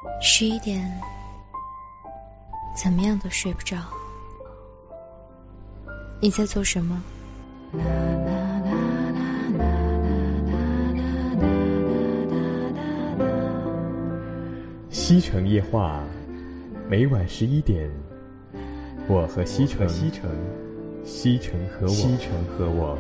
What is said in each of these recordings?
11点，怎么样都睡不着。你在做什么？ 西城夜话，每晚11点，我和西城，西城和我。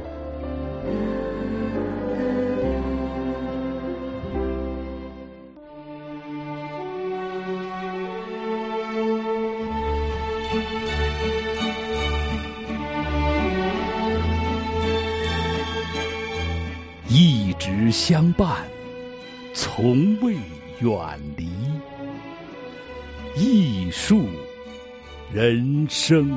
一直相伴，从未远离。艺术人生。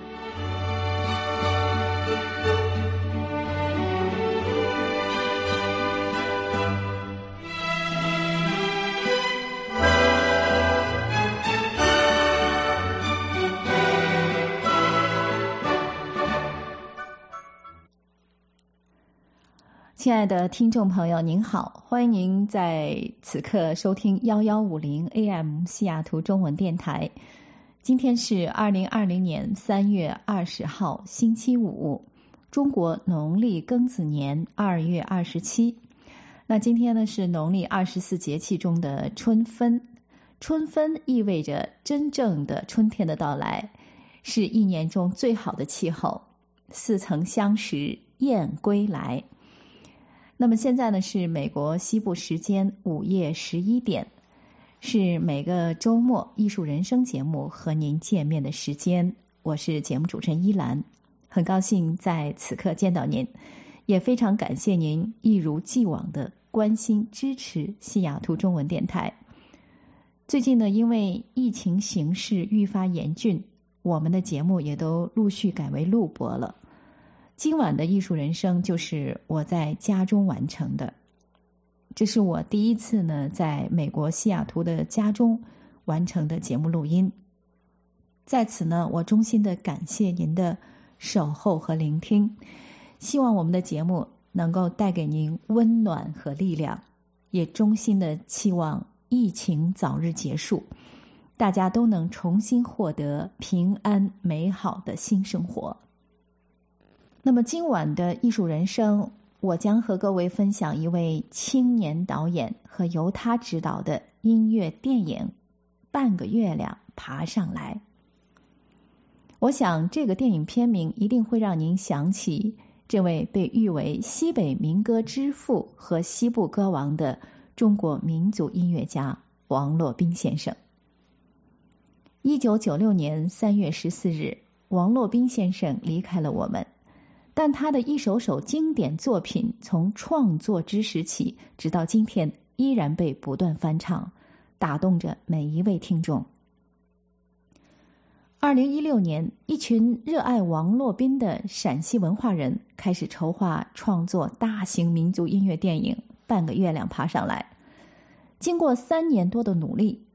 亲爱的听众朋友您好，欢迎您在此刻收听1150 AM 西雅图中文电台。今天是2020年3月20号星期五，中国农历庚子年2月27。那今天呢是农历24节气中的春分。春分意味着真正的春天的到来，是一年中最好的气候，似曾相识燕归来。那么现在呢是美国西部时间午夜11点，是每个周末艺术人生节目和您见面的时间。我是节目主持人依兰，很高兴在此刻见到您，也非常感谢您一如既往的关心支持西雅图中文电台。最近呢，因为疫情形势愈发严峻，我们的节目也都陆续改为录播了。今晚的艺术人生就是我在家中完成的，这是我第一次呢在美国西雅图的家中完成的节目录音。在此呢，我衷心的感谢您的守候和聆听，希望我们的节目能够带给您温暖和力量，也衷心的期望疫情早日结束，大家都能重新获得平安美好的新生活。那么今晚的艺术人生，我将和各位分享一位青年导演和由他执导的音乐电影《半个月亮爬上来》。我想这个电影片名一定会让您想起这位被誉为西北民歌之父和西部歌王的中国民族音乐家王洛宾先生。1996年3月14日，王洛宾先生离开了我们。但他的一首首经典作品从创作之时起直到今天依然被不断翻唱，打动着每一位听众。2016年，一群热爱王洛宾的陕西文化人开始筹划创作大型民族音乐电影《半个月亮爬上来》。经过3年多的努力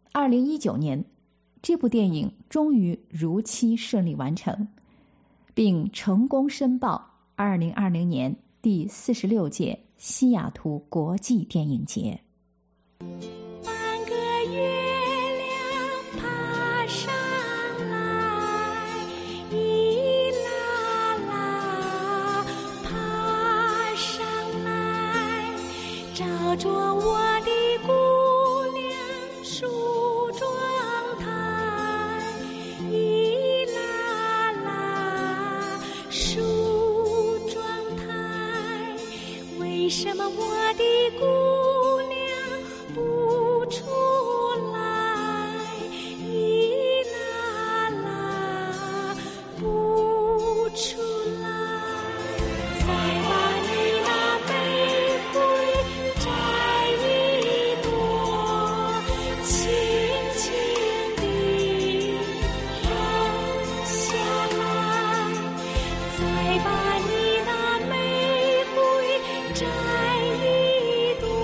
，2019年这部电影终于如期顺利完成，并成功申报2020年第46届西雅图国际电影节。 半个月亮爬上来，一啦啦爬上来，照着我的姑娘梳妆台，一啦啦梳妆台，为什么我的姑娘不出来？一啦啦不出来，再把你那玫瑰摘一朵，轻轻地扔下来，再把你那玫瑰摘一朵，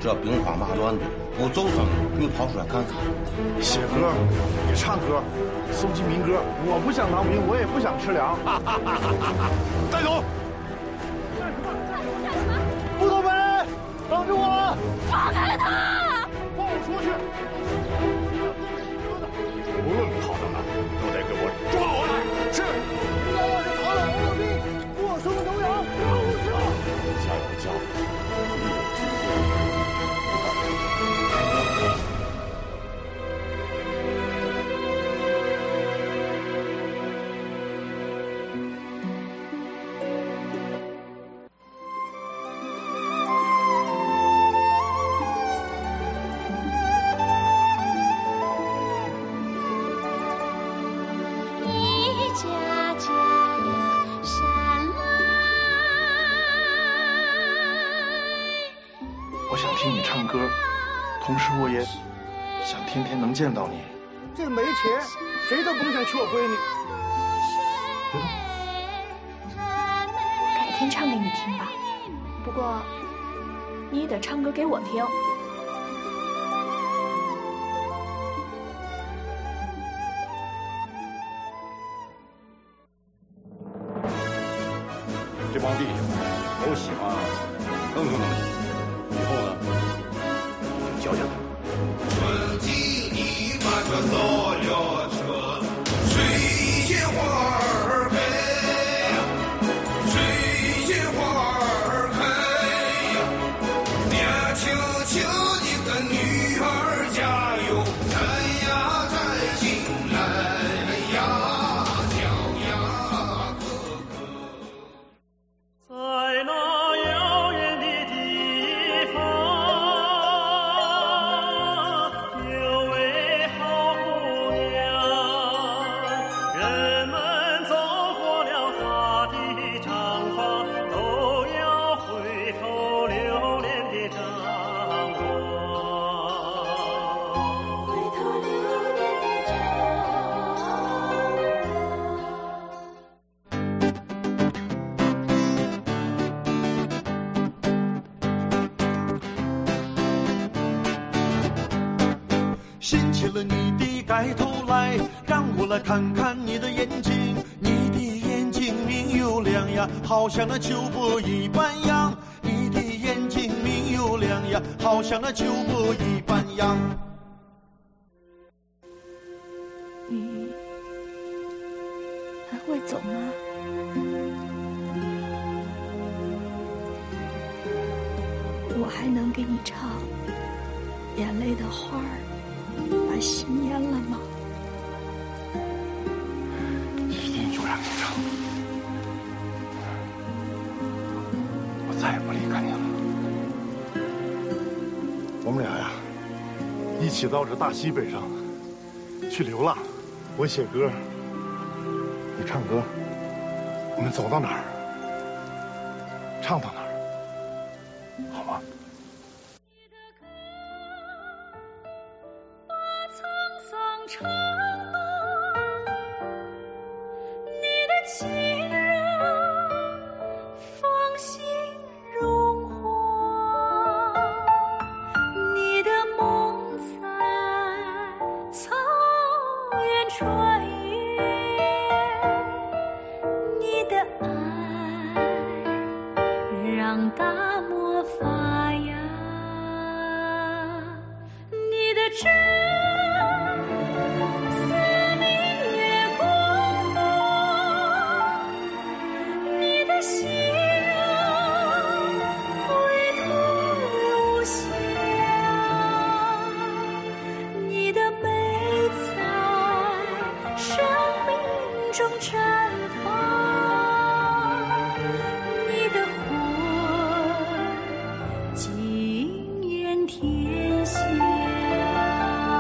这兵荒马乱的，不走声你跑出来干啥？ 写歌，也唱歌，诵记民歌。我不想当兵，我也不想吃粮。带走！干什么？不走门！等着我！ 放开他！ 放我出去！无论跑到哪，都得给我抓回来！是。要是逃了我命，过松牛羊，加油加油！听你唱歌，同时我也想天天能见到你。这没钱，谁都甭想娶我闺女。 改天唱给你听吧，不过你也得唱歌给我听。 这帮弟兄都喜欢哼哼东西。以后呢，教教他。 春季你把这扫了车，水仙花儿开，水仙花儿开呀，年轻轻的个女儿加油，站呀站起来呀，跳呀哥哥。在那遥远的地方，有位好姑娘，人们走过了她的毡房，都要回头留恋的张望。回头留恋的张掀起了你的盖头来，让我来看看你的眼睛，你的眼睛明又亮呀，好像那秋波一般样，你的眼睛明又亮呀，好像那秋波一般样。 你还会走吗？我还能给你唱眼泪的花儿把心淹了吗？ 一定就让你唱，我再也不离开你了。我们俩呀，一起到这大西北上去流浪。我写歌，你唱歌，我们走到哪儿，唱到哪儿，好吗？ 唱过你的情人芳心荣华，你的梦在草原穿越，你的爱让大漠发芽，你的真中绽放，你的魂惊艳天下。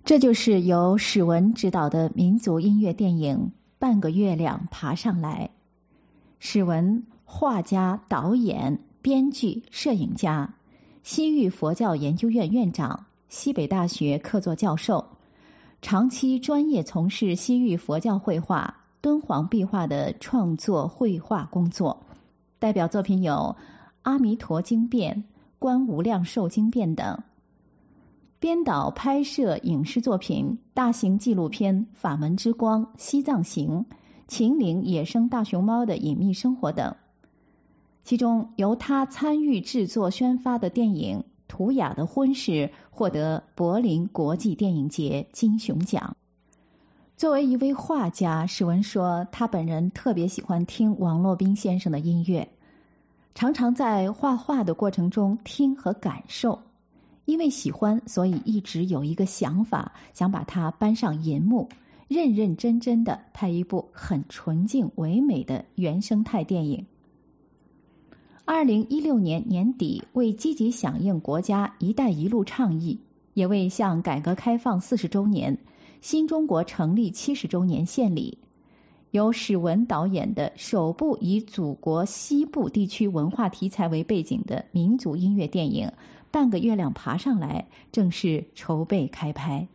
这就是由史文执导的民族音乐电影《半个月亮爬上来》。史文，画家、导演、编剧、摄影家，西域佛教研究院院长，西北大学客座教授，长期专业从事西域佛教绘画、敦煌壁画的创作绘画工作。代表作品有《阿弥陀经变》《观无量寿经变》等。编导拍摄影视作品、大型纪录片《法门之光》《西藏行》《秦岭野生大熊猫的隐秘生活》等。其中由他参与制作宣发的电影《图雅的婚事》获得柏林国际电影节金熊奖。作为一位画家，史文说他本人特别喜欢听王洛宾先生的音乐，常常在画画的过程中听和感受。因为喜欢，所以一直有一个想法，想把它搬上银幕，认认真真的拍一部很纯净唯美的原生态电影。2016年年底，为积极响应国家“一带一路”倡议，也为向改革开放40周年、新中国成立70周年献礼，由史文导演的首部以祖国西部地区文化题材为背景的民族音乐电影《半个月亮爬上来》正式筹备开拍。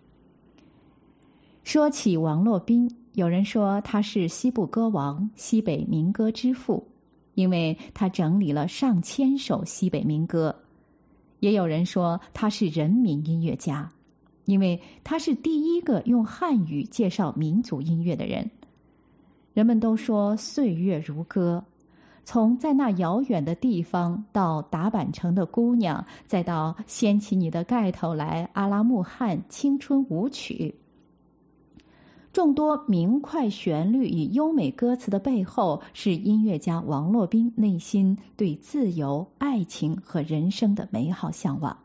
说起王洛宾，有人说他是西部歌王、西北民歌之父，因为他整理了上千首西北民歌。也有人说他是人民音乐家，因为他是第一个用汉语介绍民族音乐的人。人们都说岁月如歌，从在那遥远的地方到打板城的姑娘，再到掀起你的盖头来阿拉木汗青春舞曲。众多明快旋律与优美歌词的背后，是音乐家王洛宾内心对自由、爱情和人生的美好向往。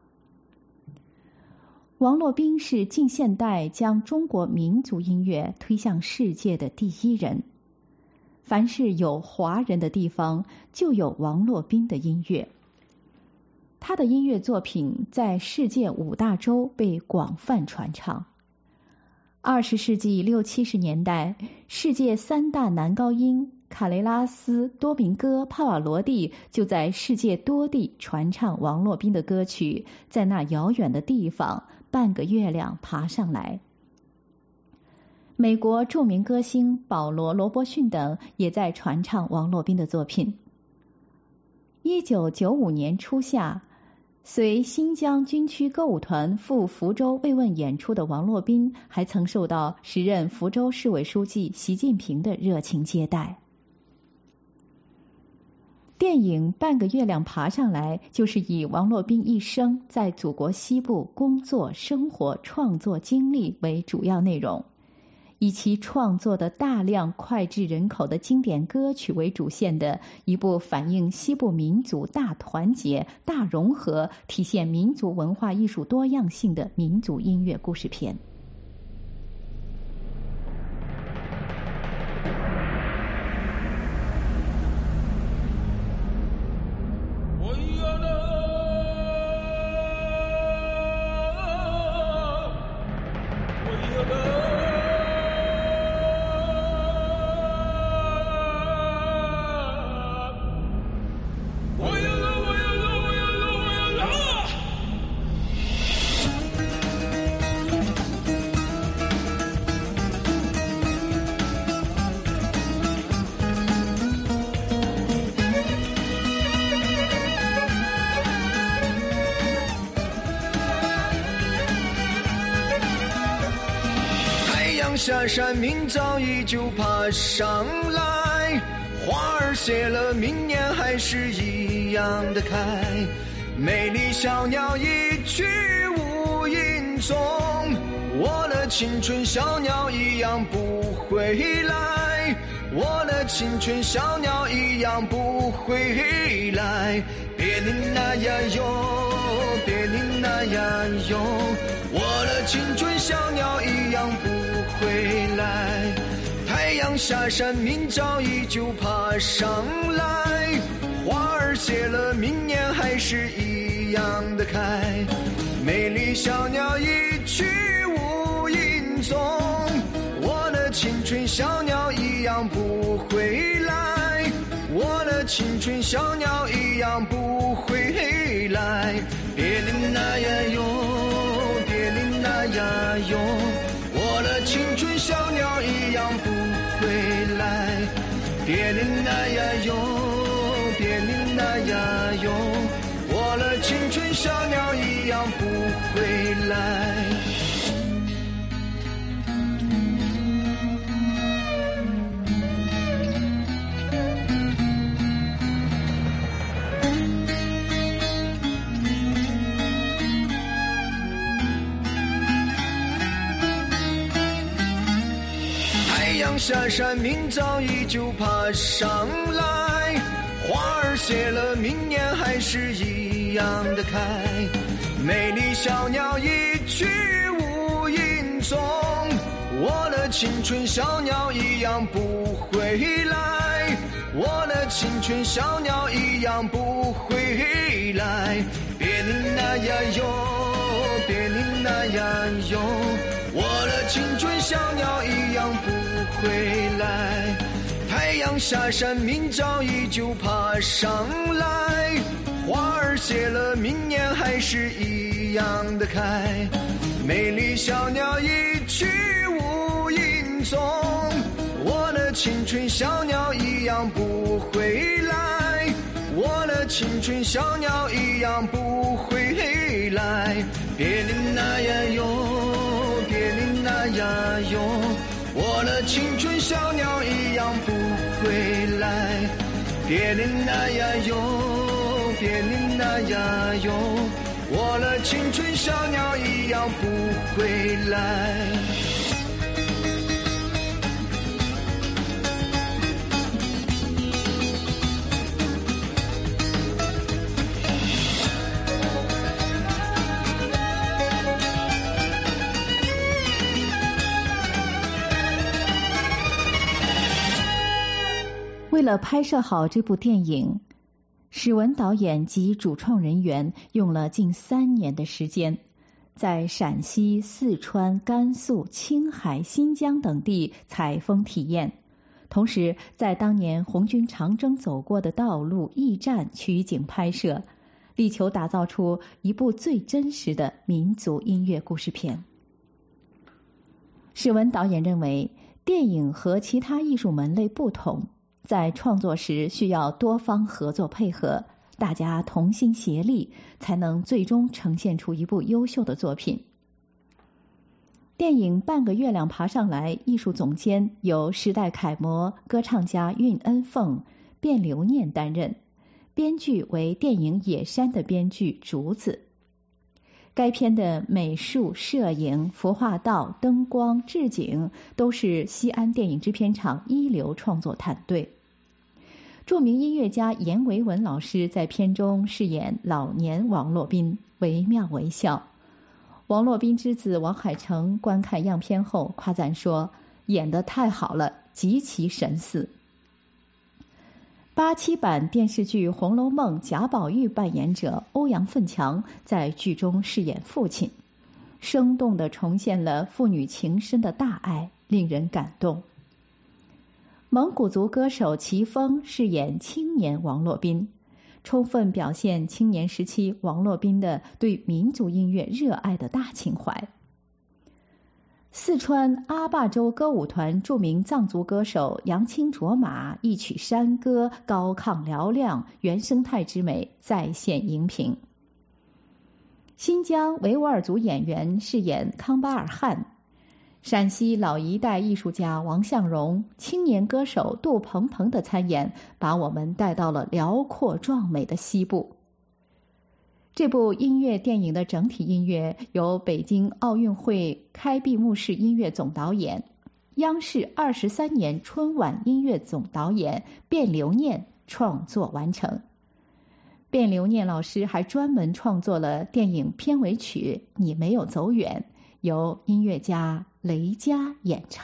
王洛宾是近现代将中国民族音乐推向世界的第一人。凡是有华人的地方，就有王洛宾的音乐。他的音乐作品在世界5大洲被广泛传唱。20世纪60、70年代，世界3大男高音卡雷拉斯、多明戈、帕瓦罗蒂就在世界多地传唱王洛宾的歌曲《在那遥远的地方》《半个月亮爬上来》。美国著名歌星保罗·罗伯逊等也在传唱王洛宾的作品。1995年初夏，随新疆军区歌舞团赴福州慰问演出的王洛宾，还曾受到时任福州市委书记习近平的热情接待。电影《半个月亮爬上来》就是以王洛宾一生在祖国西部工作、生活、创作经历为主要内容，以其创作的大量脍炙人口的经典歌曲为主线的一部反映西部民族大团结、大融合、体现民族文化艺术多样性的民族音乐故事片。 下山明早依旧爬上来，花儿谢了明年还是一样的开，美丽小鸟一去无影踪，我的青春小鸟一样不回来，我的青春小鸟一样不回来，别你那呀哟，别你那呀哟，我的青春小鸟一样不回来，太阳下山明早依旧爬上来， 花儿谢了，明年还是一样的开。美丽小鸟一去无影踪，我的青春小鸟一样不回来，我的青春小鸟一样不回来。别离那呀哟，别离那呀哟，我的青春小鸟一样不回来。别离那呀哟，别离那呀哟，我的青春小鸟一样不回来。太阳下山，明早依旧爬上来，花儿谢了，明年还是一样的开。美丽小鸟一去无影踪，我的青春小鸟一样不回来，我的青春小鸟一样不回来。别离那呀哟，别离那呀哟，我的青春小鸟一样不回来。太阳下山，明早依旧爬上来，花儿谢了，明年还是一样的开。美丽小鸟一去无影踪，我的青春小鸟一样不回来，我的青春小鸟一样不回来。别离那呀哟，别离那呀哟，我的青春小鸟一样不回来。别离那呀哟，别离那呀哟，我的青春小鸟一样不回来。 为了拍摄好这部电影，史文导演及主创人员用了近3年的时间，在陕西、四川、甘肃、青海、新疆等地采风体验，同时在当年红军长征走过的道路、驿站取景拍摄，力求打造出一部最真实的民族音乐故事片。史文导演认为，电影和其他艺术门类不同，在创作时需要多方合作配合，大家同心协力，才能最终呈现出一部优秀的作品。电影《半个月亮爬上来》艺术总监由时代楷模歌唱家韵恩凤、卞留念担任，编剧为电影《野山》的编剧竹子。该片的美术、摄影、服化道、灯光、置景都是西安电影制片厂一流创作团队。著名音乐家阎维文老师在片中饰演老年王洛宾，惟妙惟肖。王洛宾之子王海成观看样片后夸赞说，演得太好了，极其神似。87版电视剧《红楼梦》贾宝玉扮演者欧阳奋强在剧中饰演父亲，生动地重现了父女情深的大爱，令人感动。蒙古族歌手齐峰饰演青年王洛宾，充分表现青年时期王洛宾的对民族音乐热爱的大情怀。四川阿坝州歌舞团著名藏族歌手杨青卓玛一曲山歌，高亢嘹亮，原生态之美再现荧屏。新疆维吾尔族演员饰演康巴尔汗，陕西老一代艺术家王向荣、青年歌手杜鹏鹏的参演，把我们带到了辽阔壮美的西部。这部音乐电影的整体音乐由北京奥运会开闭幕式音乐总导演、央视23年春晚音乐总导演卞留念创作完成。卞留念老师还专门创作了电影片尾曲《你没有走远》，由音乐家雷佳演唱。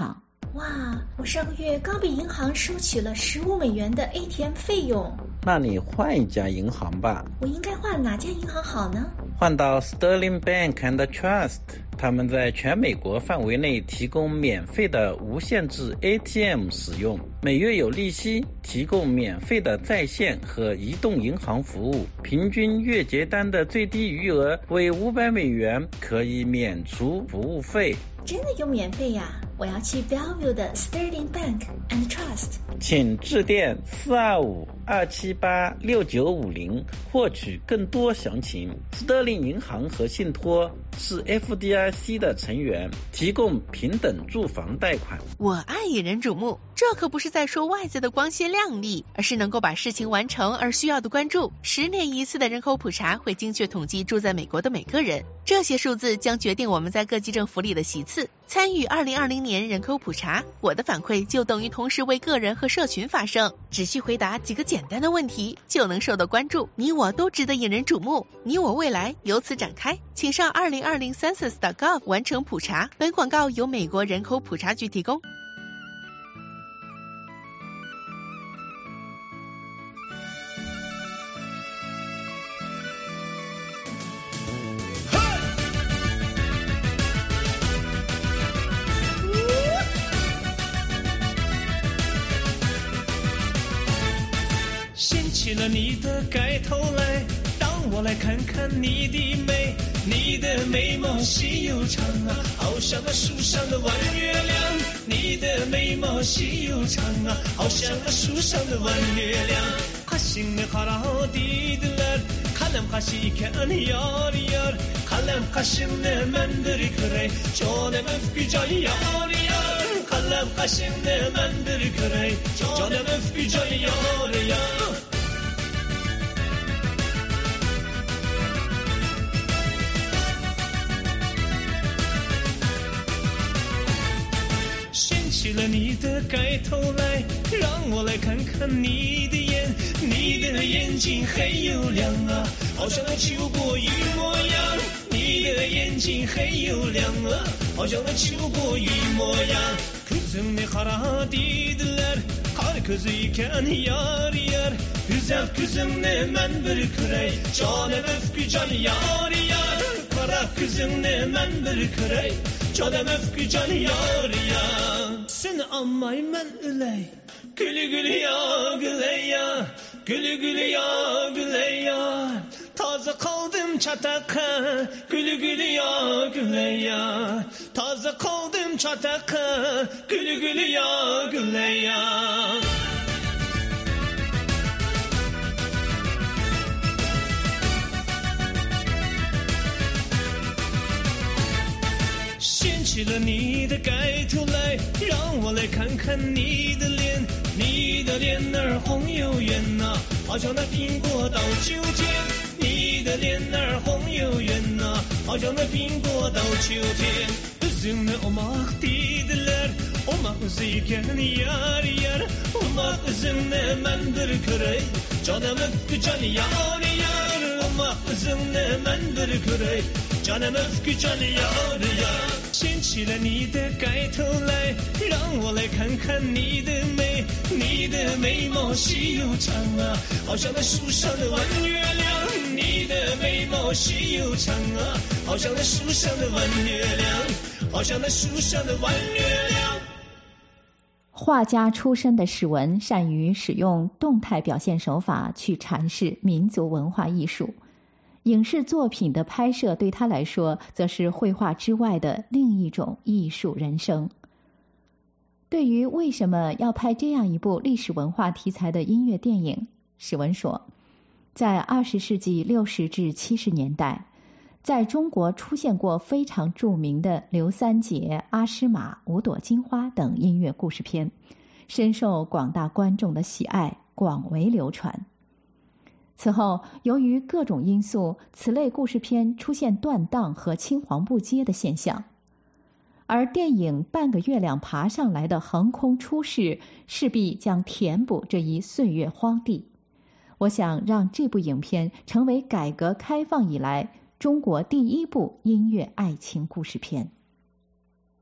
哇，我上个月刚被银行收取了$15的 ATM 费用。 那你换一家银行吧。 我应该换哪家银行好呢？ 换到 Sterling Bank and Trust， 他们在全美国范围内提供免费的无限制 ATM 使用，每月有利息，提供免费的在线和移动银行服务，平均月结单的最低余额为$500，可以免除服务费。 真的有免费呀？我要去 Bellevue 的 Sterling Bank and Trust。 请致电425-278-6950获取更多详情。斯特林银行和信托是 FDIC 的成员，提供平等住房贷款。 我爱引人瞩目，这可不是在说外在的光鲜亮丽，而是能够把事情完成而需要的关注。10年一次的人口普查会精确统计住在美国的每个人，这些数字将决定我们在各级政府里的席次。参与2020年人口普查，我的反馈就等于同时为个人和社群发声。只需回答几个简单的问题，就能受到关注。你我都值得引人瞩目，你我未来由此展开。请上2020 census.gov 完成普查。本广告由美国人口普查局提供。 掀起了你的盖头来，让我来看看你的美。你的眉毛细又长啊，好像那树上的弯月亮。你的眉毛细又长啊，好像那树上的弯月亮。가슴에 가라디들라 칼람 가시 캐니 야리야 칼람 가심내 만들이 그래 저내면 피자야 야리야 칼람 가심내 만들이 그래 저내면 피자야 야리야掀起了你的盖头来，让我来看看你的眼，你的眼睛黑又亮啊，好像那秋波一模样。你的眼睛黑又亮啊，好像那秋波一模样。Gözümde kara dediler, kar közü iken yar yar. Güzel kızımne men bir kürey, canım öfkü can yar yar. Kara kızımne men bir kürey, canım öfkü can yar yar. Seni anmay men üley, gülü gülü ya güley ya, gülü gülü ya güley ya. Taze kaldım çataka, gülü gülü ya güley ya. Taze kaldım çataka, gülü gülü ya güley ya. 掀起了你的盖头来，让我来看看你的脸，你的脸儿红又圆呐，好像那苹果到秋天。你的脸儿红又圆呐，好像那苹果到秋天。Üzümle omak dediler, omak üzüyken yar yar, omak üzümle men bir kürey, canım öpkü can yar yar, omak üzümle men bir kürey, canım öpkü can yar yar。掀起了你的盖头来，让我来看看你的美，你的眉毛细又长啊，好像那树上的弯月亮。你的眉毛细又长啊，好像那树上的弯月亮，好像那树上的弯月亮。 画家出身的史文善于使用动态表现手法去阐释民族文化艺术，影视作品的拍摄对他来说则是绘画之外的另一种艺术人生。对于为什么要拍这样一部历史文化题材的音乐电影，史文说，在20世纪60至70年代，在中国出现过非常著名的刘三姐、阿诗玛、五朵金花等音乐故事片，深受广大观众的喜爱，广为流传。此后，由于各种因素，此类故事片出现断档和青黄不接的现象，而电影《半个月亮爬上来》的横空出世，势必将填补这一岁月荒地。我想让这部影片成为改革开放以来中国第一部音乐爱情故事片。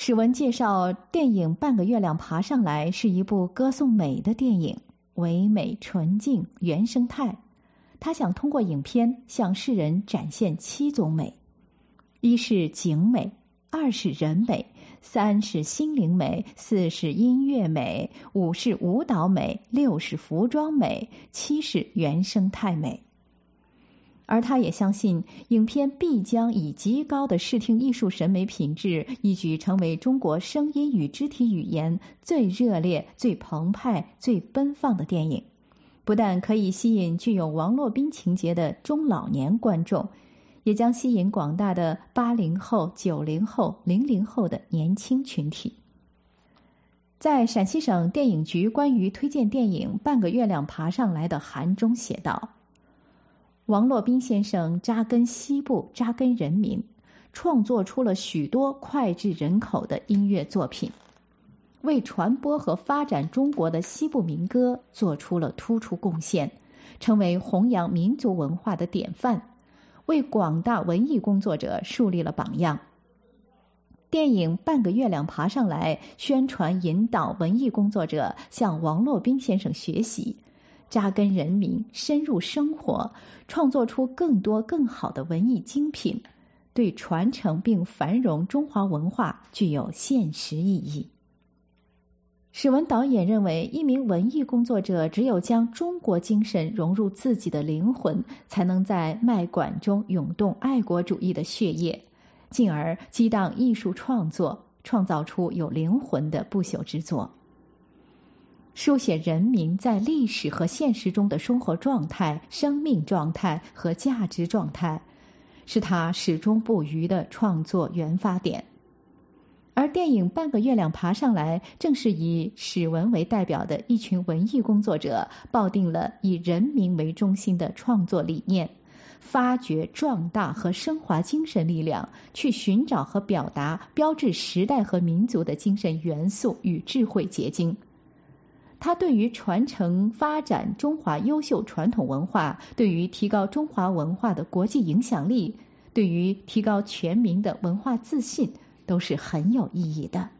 史文介绍，电影《半个月亮爬上来》是一部歌颂美的电影，唯美、纯净、原生态。他想通过影片向世人展现7种美：一是景美，2是人美，3是心灵美，4是音乐美，5是舞蹈美，6是服装美，7是原生态美。而他也相信，影片必将以极高的视听艺术审美品质，一举成为中国声音与肢体语言最热烈、最澎湃、最奔放的电影。不但可以吸引具有王洛宾情节的中老年观众，也将吸引广大的80后、90后、00后的年轻群体。在陕西省电影局关于推荐电影《半个月亮爬上来》的函中写道：王洛宾先生扎根西部，扎根人民，创作出了许多脍炙人口的音乐作品，为传播和发展中国的西部民歌做出了突出贡献，成为弘扬民族文化的典范，为广大文艺工作者树立了榜样。电影《半个月亮爬上来》宣传引导文艺工作者向王洛宾先生学习，扎根人民，深入生活，创作出更多更好的文艺精品，对传承并繁荣中华文化具有现实意义。史文导演认为，一名文艺工作者只有将中国精神融入自己的灵魂，才能在脉管中涌动爱国主义的血液，进而激荡艺术创作，创造出有灵魂的不朽之作。书写人民在历史和现实中的生活状态、生命状态和价值状态，是他始终不渝的创作原发点。而电影《半个月亮爬上来》正是以史文为代表的一群文艺工作者，抱定了以人民为中心的创作理念，发掘、壮大和升华精神力量，去寻找和表达标志时代和民族的精神元素与智慧结晶。他对于传承发展中华优秀传统文化，对于提高中华文化的国际影响力，对于提高全民的文化自信，都是很有意义的。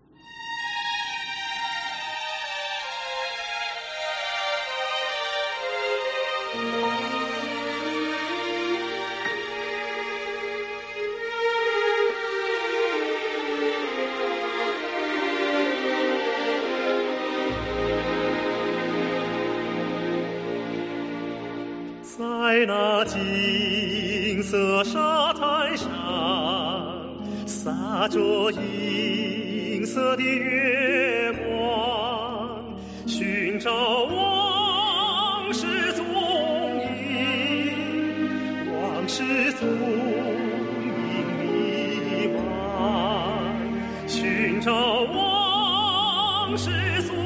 在那金色沙滩上，洒着银色的月光，寻找往事踪影，往事踪影迷惘，寻找往事踪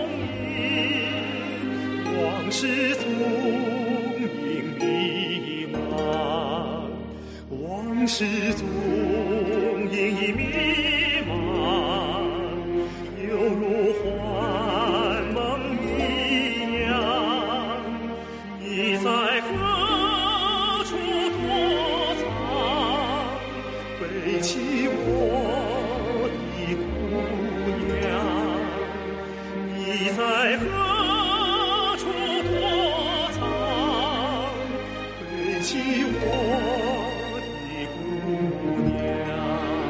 影，往事踪影迷茫，往事踪影已迷茫，犹如幻梦一样。你在何处躲藏？背起我的姑娘。你在何处躲藏？背起我的姑娘。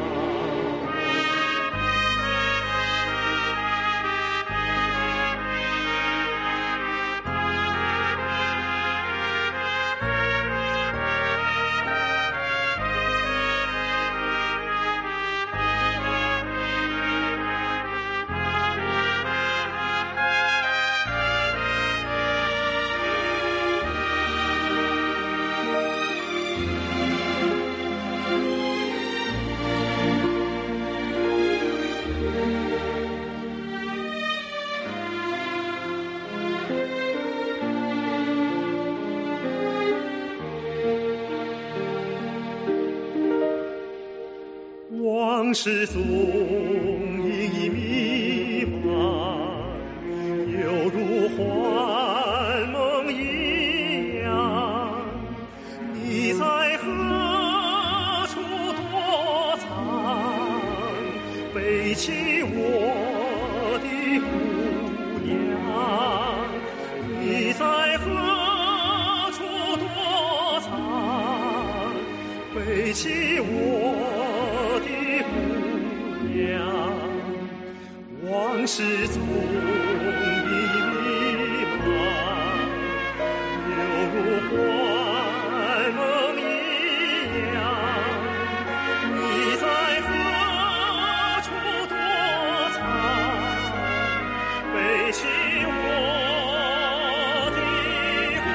往事踪影已迷茫，犹如幻梦一样。你在何处躲藏？ 背起我的姑娘，你在何处躲藏？背起我的姑娘，往事从你迷茫，犹如幻梦一样。你在何处躲藏？背起我的姑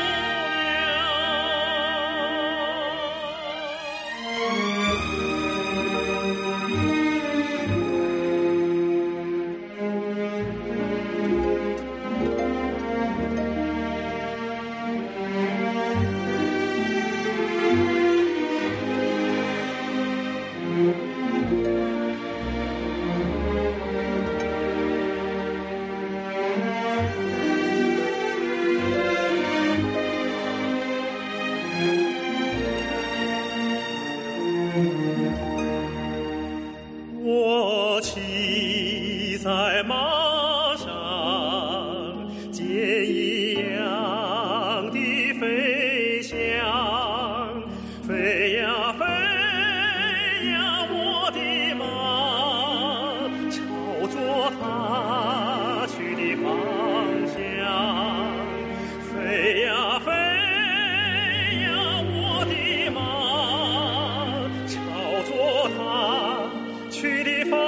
我骑在马上，见一样的飞翔，飞呀飞呀，我的马，朝着它去的方向，飞呀飞呀，我的马，朝着它去的方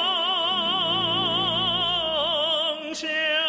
向。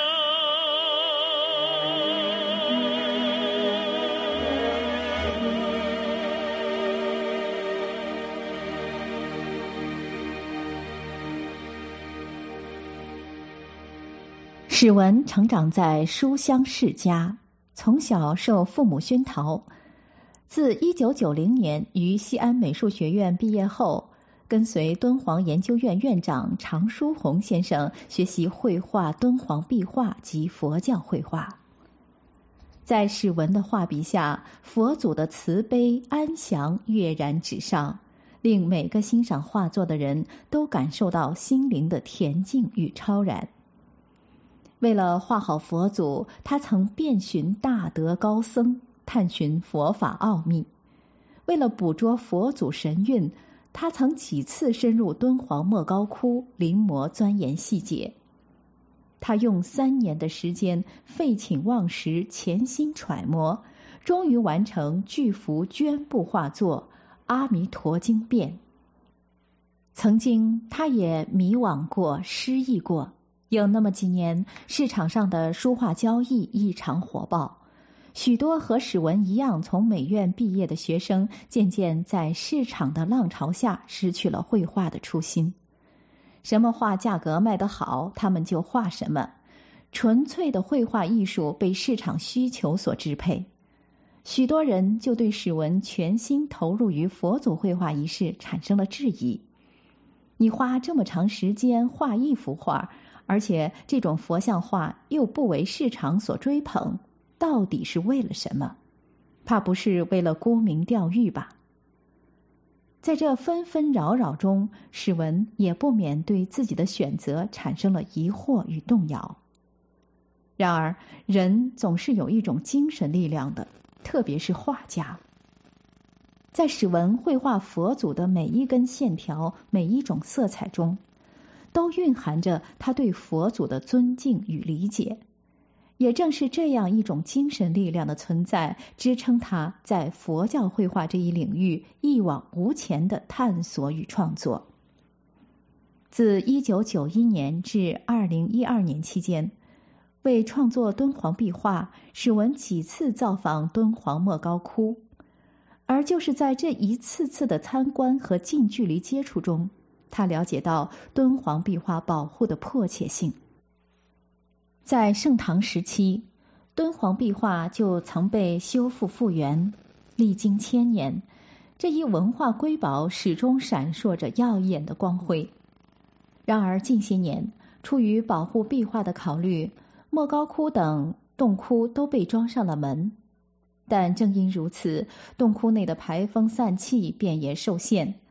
史文成长在书香世家，从小受父母熏陶。自1990年于西安美术学院毕业后，跟随敦煌研究院院长常书鸿先生学习绘画敦煌壁画及佛教绘画。在史文的画笔下，佛祖的慈悲安详跃然纸上，令每个欣赏画作的人都感受到心灵的恬静与超然。为了画好佛祖，他曾遍寻大德高僧，探寻佛法奥秘。为了捕捉佛祖神韵，他曾几次深入敦煌莫高窟临摹钻研细节。他用3年的时间废寝忘食，潜心揣摩，终于完成巨幅绢布画作《阿弥陀经变》。曾经他也迷惘过，失意过，有那么几年，市场上的书画交易异常火爆，许多和史文一样从美院毕业的学生渐渐在市场的浪潮下失去了绘画的初心。什么画价格卖得好，他们就画什么，纯粹的绘画艺术被市场需求所支配。许多人就对史文全心投入于佛祖绘画一事产生了质疑。你花这么长时间画一幅画，而且这种佛像画又不为市场所追捧，到底是为了什么？怕不是为了沽名钓誉吧？在这纷纷扰扰中，史文也不免对自己的选择产生了疑惑与动摇。然而，人总是有一种精神力量的，特别是画家。在史文绘画佛祖的每一根线条、每一种色彩中，都蕴含着他对佛祖的尊敬与理解。也正是这样一种精神力量的存在，支撑他在佛教绘画这一领域一往无前的探索与创作。自1991年至2012年期间，为创作敦煌壁画，史文几次造访敦煌莫高窟，而就是在这一次次的参观和近距离接触中，他了解到敦煌壁画保护的迫切性。在盛唐时期，敦煌壁画就曾被修复复原，历经千年，这一文化瑰宝始终闪烁着耀眼的光辉。然而近些年，出于保护壁画的考虑，莫高窟等洞窟都被装上了门。但正因如此，洞窟内的排风散气便也受限，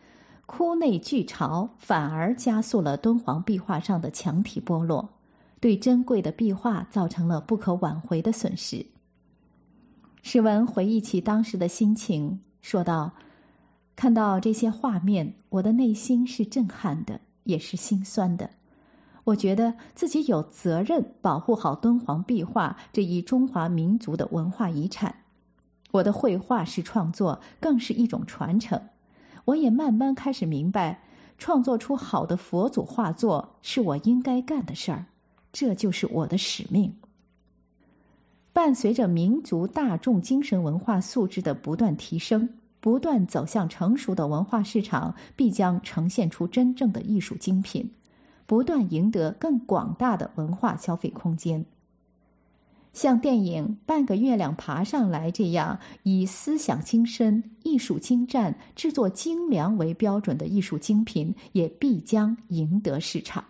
窟内巨潮反而加速了敦煌壁画上的墙体剥落，对珍贵的壁画造成了不可挽回的损失。史文回忆起当时的心情，说道：看到这些画面，我的内心是震撼的，也是心酸的。我觉得自己有责任保护好敦煌壁画这一中华民族的文化遗产。我的绘画式创作更是一种传承。我也慢慢开始明白，创作出好的佛祖画作是我应该干的事儿，这就是我的使命。伴随着民族大众精神文化素质的不断提升，不断走向成熟的文化市场必将呈现出真正的艺术精品，不断赢得更广大的文化消费空间。像电影《半个月亮爬上来》这样以思想精深、艺术精湛、制作精良为标准的艺术精品，也必将赢得市场。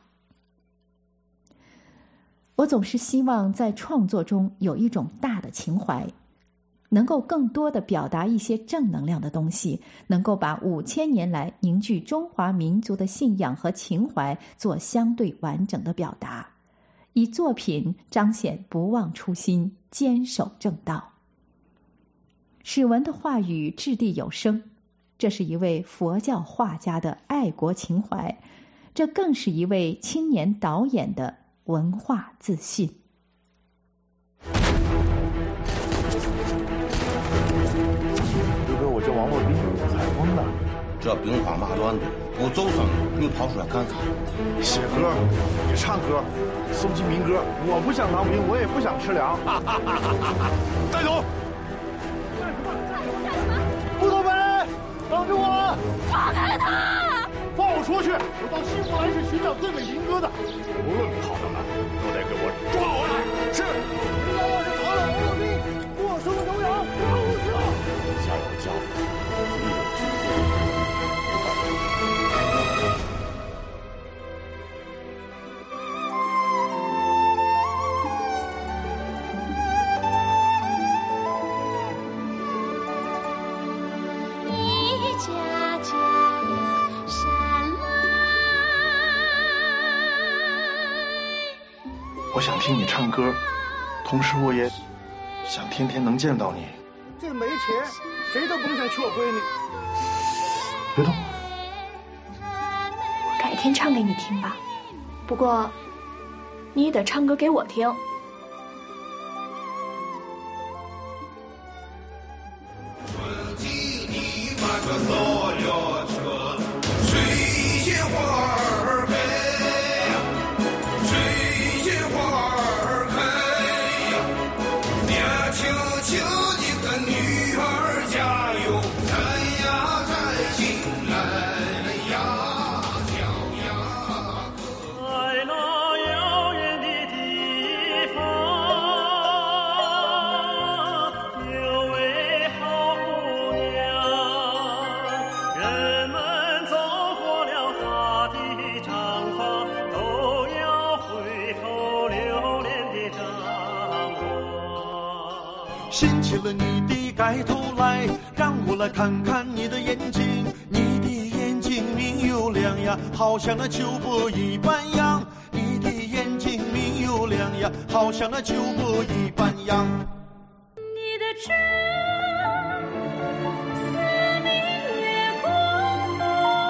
我总是希望在创作中有一种大的情怀，能够更多的表达一些正能量的东西，能够把5000年来凝聚中华民族的信仰和情怀做相对完整的表达，以作品彰显不忘初心，坚守正道。史文的话语掷地有声，这是一位佛教画家的爱国情怀，这更是一位青年导演的文化自信。 刘哥，我这王洛宾采风呢。 这兵荒马乱的，不走声，你跑出来看看。 写歌，你唱歌，搜集民歌。我不想当兵，我也不想吃粮。带走！干什么？不走本人，等着我！ 放开他！ 放我出去！我到西湖来是寻找最美民歌的，无论跑到哪，都得给我抓回来。是。人家要是逃了王洛宾，过生牛羊，不知道。下有教育，必有指挥。我想听你唱歌，同时我也想天天能见到你。 这没钱，谁都甭想娶我闺女。 别动， 我改天唱给你听吧，不过你得唱歌给我听。 掀起了你的盖头来，让我来看看你的眼睛，你的眼睛明又亮呀，好像那秋波一般样，你的眼睛明又亮呀，好像那秋波一般样。 你的真似明月光芒，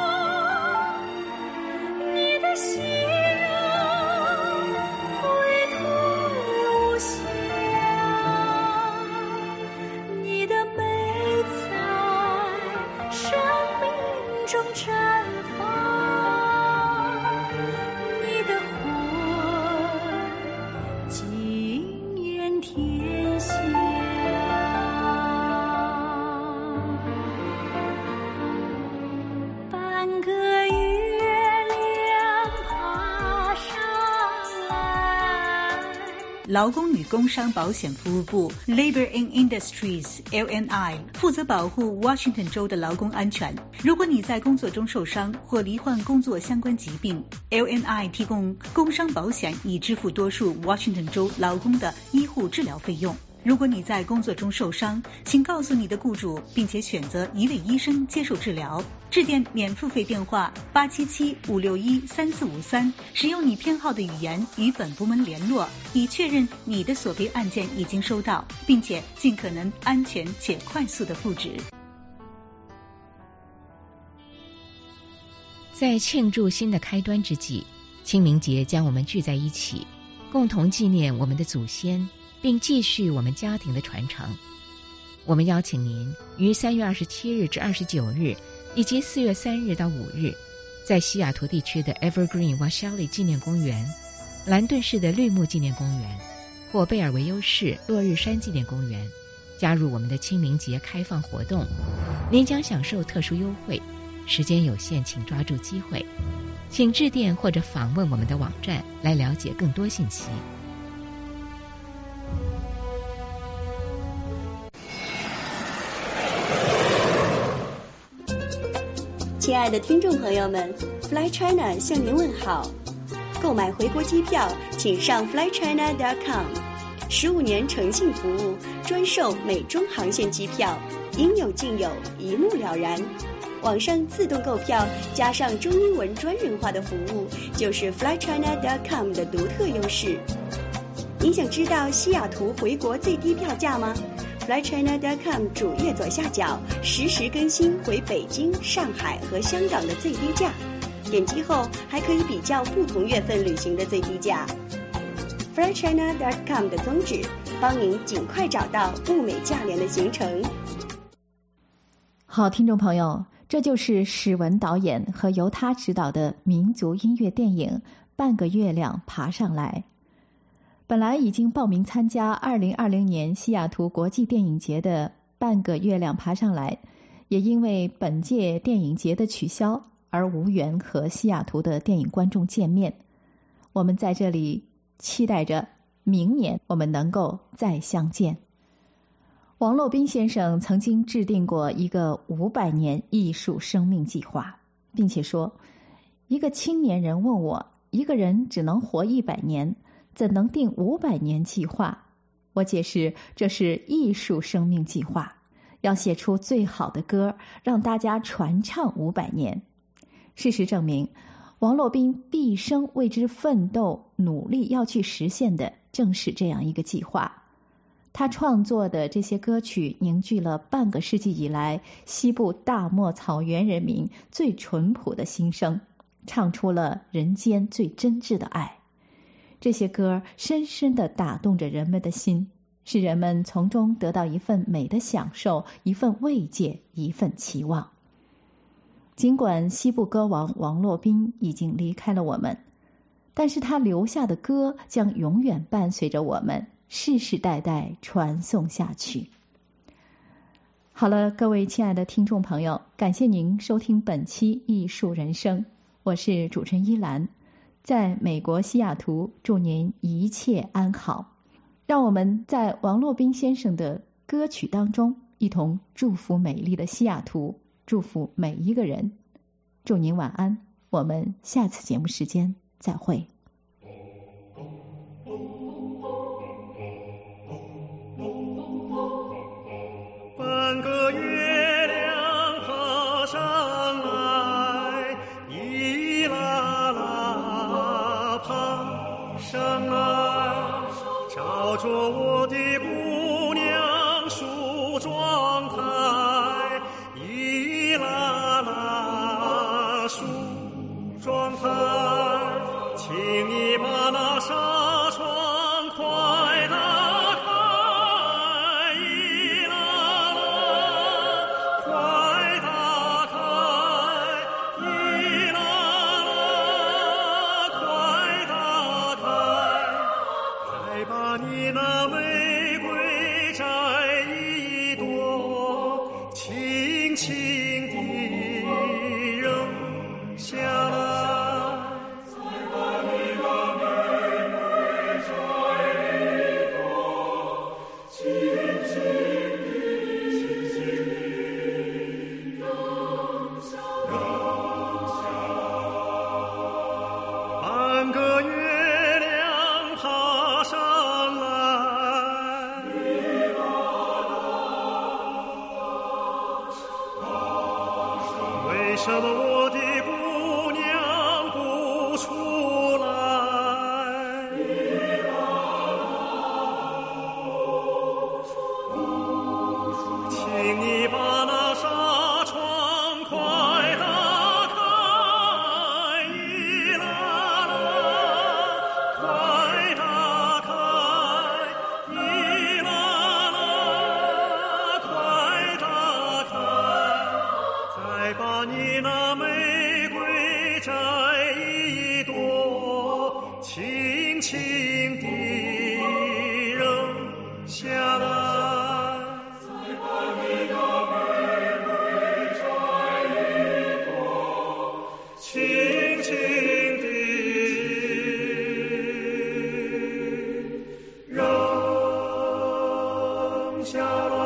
你的笑回头无限，你的美在生命中绽放，你的魂惊艳天下。半个月亮爬上来。 劳工与工伤保险服务部 Labor in Industries LNI 负责保护 Washington 州的劳工安全。如果你在工作中受伤或罹患工作相关疾病， LNI 提供工伤保险以支付多数 Washington 州劳工的医护治疗费用。 如果你在工作中受伤，请告诉你的雇主，并且选择一位医生接受治疗。致电免付费电话877-561-3453，使用你偏好的语言与本部门联络，以确认你的索赔案件已经收到，并且尽可能安全且快速的复职。 在庆祝新的开端之际，清明节将我们聚在一起，共同纪念我们的祖先，并继续我们家庭的传承。我们邀请您于3月27日至29日，以及4月3日到5日，在西雅图地区的 Evergreen Washalie 纪念公园、兰顿市的绿木纪念公园或贝尔维优市落日山纪念公园，加入我们的清明节开放活动。您将享受特殊优惠，时间有限，请抓住机会。请致电或者访问我们的网站来了解更多信息。 亲爱的听众朋友们， Fly China 向您问好。购买回国机票，请上 flychina.com。 15年诚信服务，专售美中航线机票，应有尽有，一目了然。网上自动购票加上中英文专人化的服务，就是 flychina.com 的独特优势。你想知道西雅图回国最低票价吗？ flychina.com 主页左下角实时更新回北京、上海和香港的最低价，点击后还可以比较不同月份旅行的最低价。flychina.com 的宗旨，帮您尽快找到物美价廉的行程。 好，听众朋友，这就是史文导演和由他执导的民族音乐电影《半个月亮爬上来》。本来已经报名参加2020年西雅图国际电影节的《半个月亮爬上来》，也因为本届电影节的取消而无缘和西雅图的电影观众见面。我们在这里期待着明年我们能够再相见。王洛宾先生曾经制定过一个500年艺术生命计划，并且说，一个青年人问我，一个人只能活100年，怎能定500年计划？我解释，这是艺术生命计划，要写出最好的歌，让大家传唱500年。事实证明，王洛宾毕生为之奋斗努力要去实现的正是这样一个计划。他创作的这些歌曲凝聚了半个世纪以来西部大漠草原人民最淳朴的心声，唱出了人间最真挚的爱。这些歌深深地打动着人们的心，使人们从中得到一份美的享受，一份慰藉，一份期望。尽管西部歌王王洛宾已经离开了我们，但是他留下的歌将永远伴随着我们，世世代代传颂下去。好了，各位亲爱的听众朋友，感谢您收听本期艺术人生，我是主持人依兰，在美国西雅图，祝您一切安好。让我们在王洛宾先生的歌曲当中，一同祝福美丽的西雅图，祝福每一个人。祝您晚安，我们下次节目时间再会。 半个月亮爬上来，一啦啦爬上来，照着我的姑娘梳妆台，一啦啦梳妆台，请你把那纱窗快打开。把你那玫瑰摘一朵。 什么我的姑娘不出来？请你把那纱窗快打开，咦啦啦，快打开，咦啦啦，快打开，再把你那玫瑰摘一朵，轻轻地扔下来。轻轻地扔下来。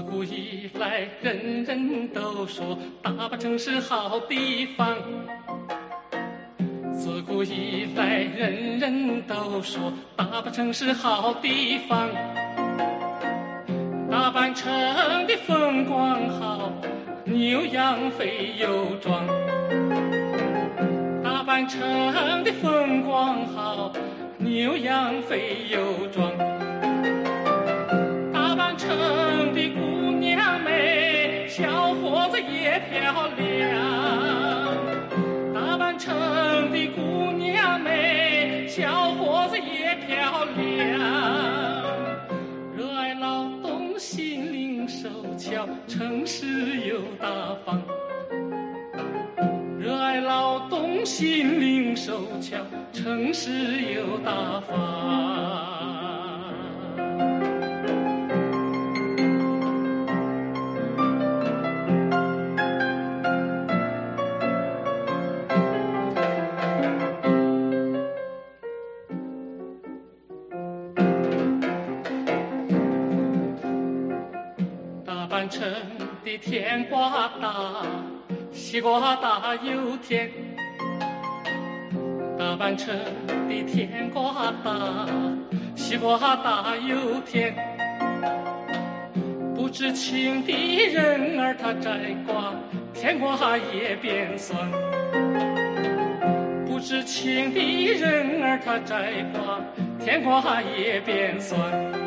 古以来，人人都说大把城是好地方。自古以来，人人都说大把城是好地方。大阪城的风光好，牛羊肥又壮。大阪城的风光好，牛羊肥又壮。大阪城的姑娘美，小伙子也漂亮。大阪城的姑娘美，小伙子也漂亮。热爱劳动，心灵手巧，诚实又大方。热爱劳动，心灵手巧，诚实又大方。大阪城的甜瓜大，西瓜大又甜。大阪城的甜瓜大，西瓜大又甜。不知情的人儿他摘瓜，甜瓜也变酸。不知情的人儿他摘瓜，甜瓜也变酸。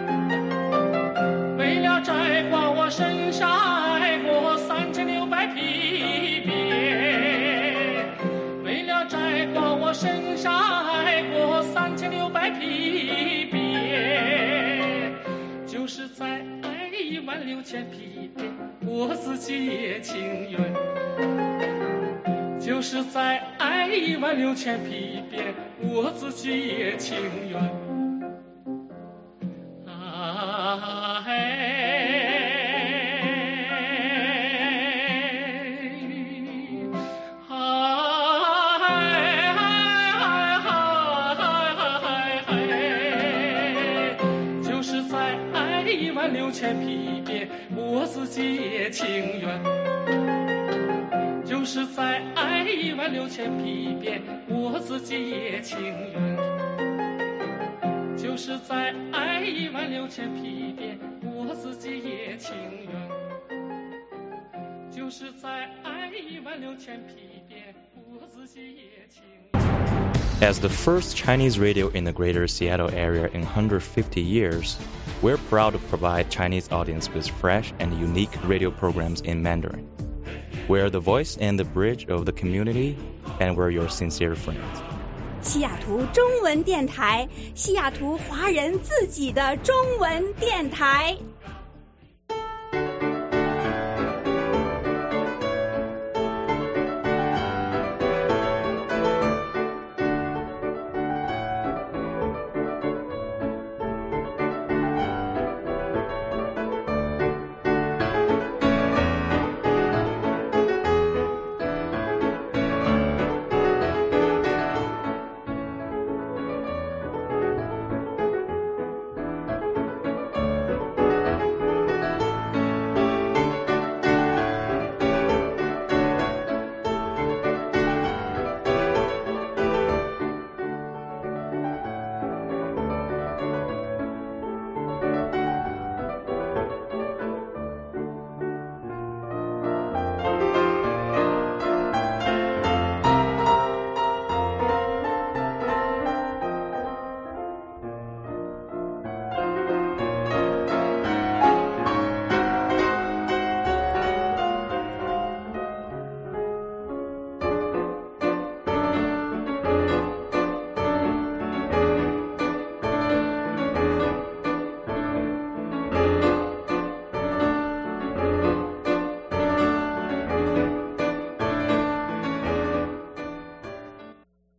为了摘瓜，我身上挨过3600皮鞭。为了摘瓜，我身上挨过3600皮鞭。就是再挨16000皮鞭，我自己也情愿。就是再挨16000皮鞭，我自己也情愿。就是再挨16000皮鞭，我自己也情愿。就是再挨16000皮鞭，我自己也情愿。就是再挨16000皮鞭，我自己也情愿。就是再挨16000皮鞭，我自己也情愿。 As the first Chinese radio in the greater Seattle area in 150 years, we're proud to provide Chinese audience with fresh and unique radio programs in Mandarin. We're the voice and the bridge of the community, and we're your sincere friends. 西雅图中文电台，西雅图华人自己的中文电台。